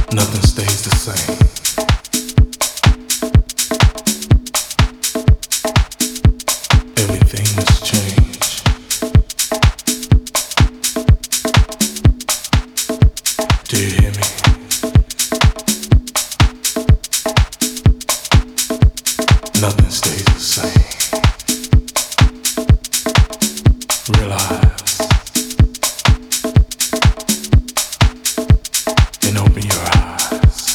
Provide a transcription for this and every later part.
Nothing stays the same. Everything must change. Do you hear me? Nothing stays the same. Realize and open your eyes.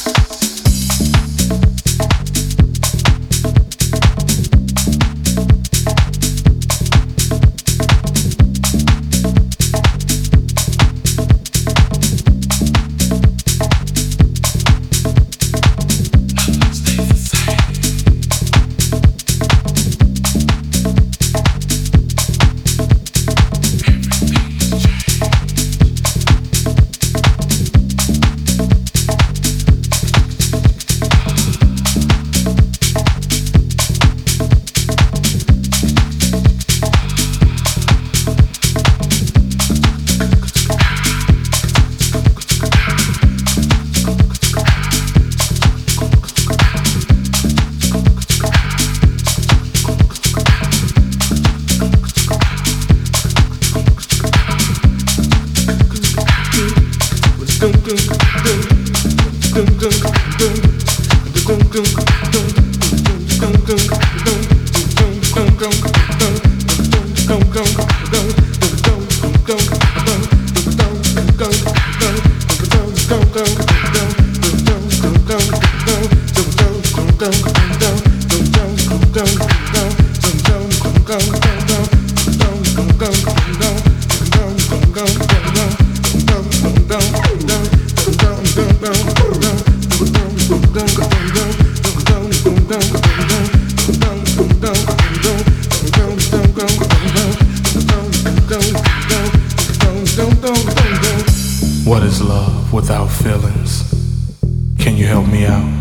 What is love without feelings? Can you help me out?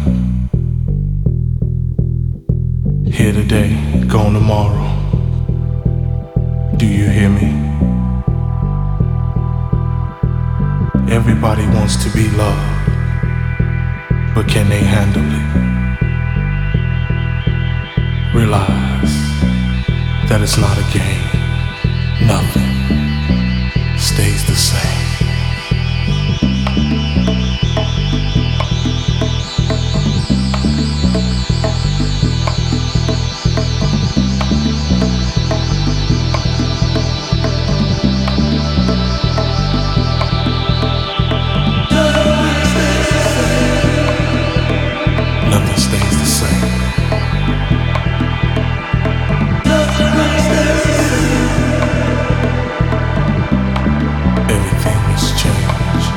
Here today, gone tomorrow. Do you hear me? Everybody wants to be loved, but can they handle it? Realize that it's not a game. Nothing stays the same. Nothing stays the same. Everything has changed.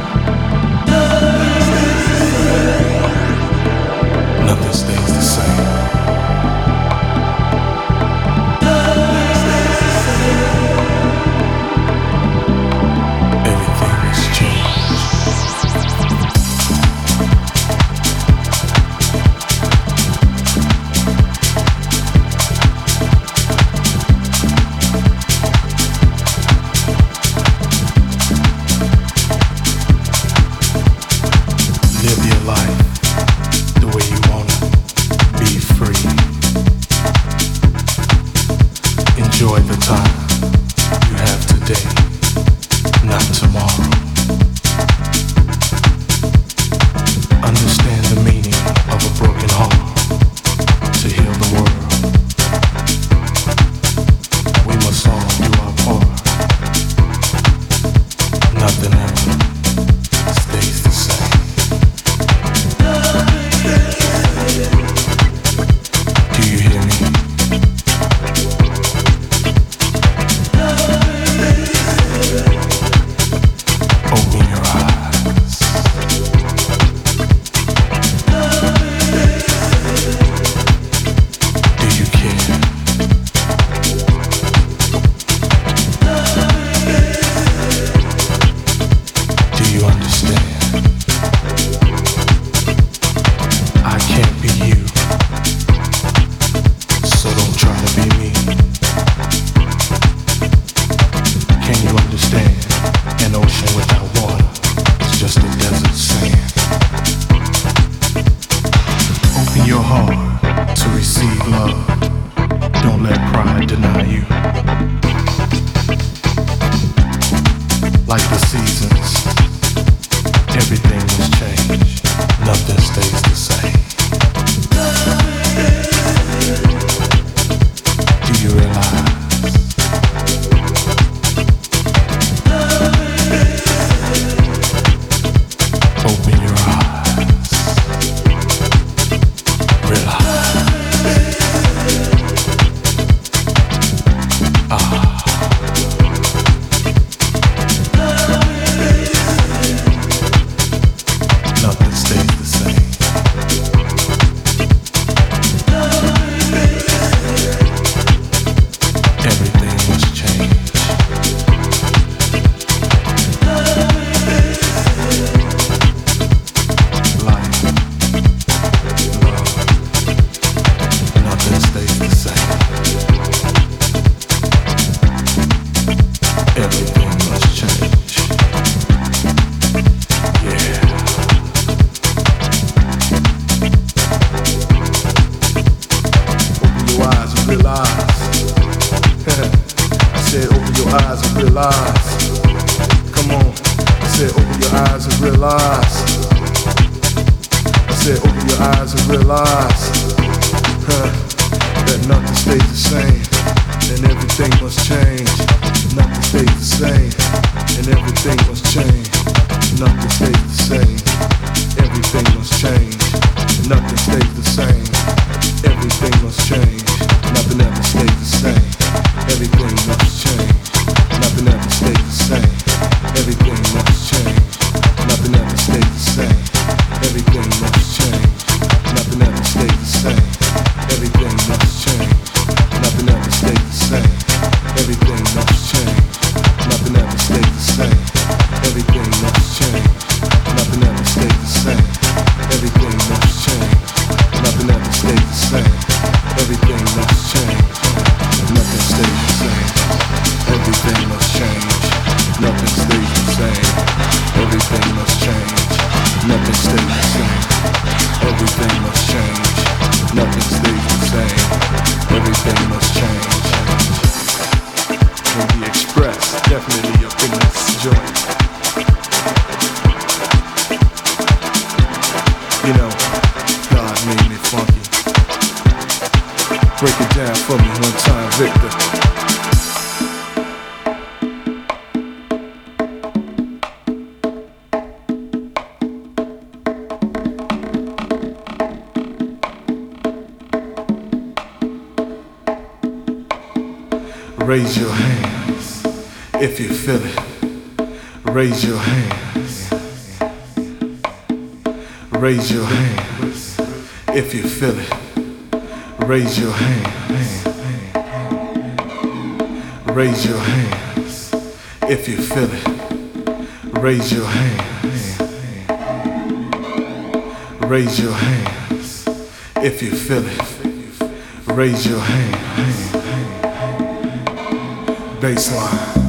Nothing stays the same. Everything has changed. Live your life the way you want it. Be free. Enjoy the time you have today, not tomorrow. Understand the meaning of a broken heart to heal the world. We must all do our part. Nothing ever stays the same. Do you hear me? Open your eyes. Do you care? Do you understand? I can't be you, so don't try to be me. Can you understand? An ocean without water is just a desert sand. eyes and realize. I said open your eyes and realize that nothing stays the same and everything must change. Nothing stays the same and everything must change. Nothing stays the same. Everything must change. Nothing stays the same. Everything must change. Nothing ever stays the same. Everything must change. Nothing ever stays the same. Everything must change. Nothing ever stays the same. Everything must change. Nothing ever stays the same. Everything must change. Nothing ever stays the same. Everything must change. Nothing ever stays the same. Everything must change. Nothing ever stays the same. Everything must change. Nothing ever stays the same. Everything must change. Nothing stays the same. Everything must change. Nothing stays the same. Everything must change. Nothing stays the same. Everything must change. Nothing stays the same. Everything must change. Will be expressed definitely up in this joint. You know, God made me funky. Break it down for me one time, Victor. Raise your hands if you feel it. Raise your hands. Raise your hands if you feel it. Raise your hands. Raise your hands if you feel it. Raise your hands. Raise your hands if you feel it. Raise your hands. Baseline.